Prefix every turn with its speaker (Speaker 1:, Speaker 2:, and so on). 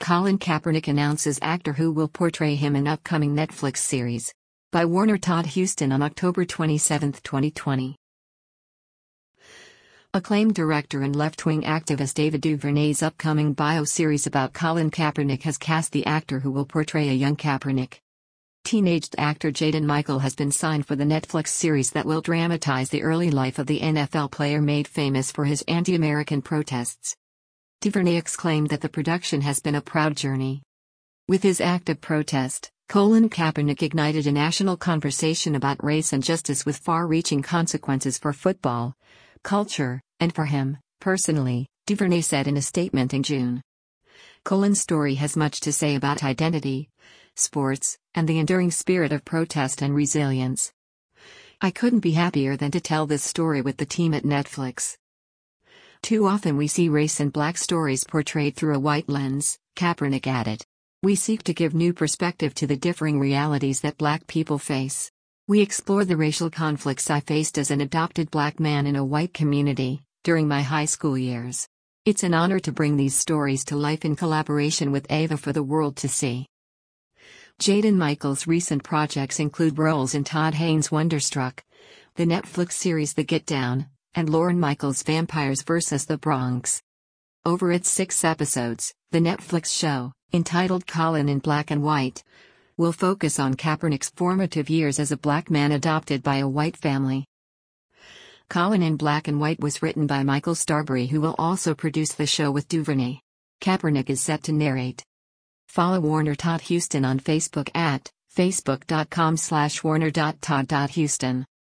Speaker 1: Colin Kaepernick announces actor who will portray him in upcoming Netflix series. By Warner Todd Huston on October 27, 2020. Acclaimed director and left-wing activist Ava DuVernay's upcoming bio-series about Colin Kaepernick has cast the actor who will portray a young Kaepernick. Teenaged actor Jaden Michael has been signed for the Netflix series that will dramatize the early life of the NFL player made famous for his anti-American protests. DuVernay exclaimed that the production has been a proud journey. With his act of protest, Colin Kaepernick ignited a national conversation about race and justice with far-reaching consequences for football, culture, and for him, personally, DuVernay said in a statement in June. Colin's story has much to say about identity, sports, and the enduring spirit of protest and resilience. I couldn't be happier than to tell this story with the team at Netflix. Too often we see race and black stories portrayed through a white lens, Kaepernick added. We seek to give new perspective to the differing realities that black people face. We explore the racial conflicts I faced as an adopted black man in a white community, during my high school years. It's an honor to bring these stories to life in collaboration with Ava for the world to see. Jaden Michael's recent projects include roles in Todd Haynes' Wonderstruck, the Netflix series The Get Down, and Lorne Michaels' Vampires vs. the Bronx. Over its 6 episodes, the Netflix show, entitled Colin in Black and White, will focus on Kaepernick's formative years as a black man adopted by a white family. Colin in Black and White was written by Michael Starbury, who will also produce the show with DuVernay. Kaepernick is set to narrate. Follow Warner Todd Huston on Facebook at facebook.com/warner.todd.huston.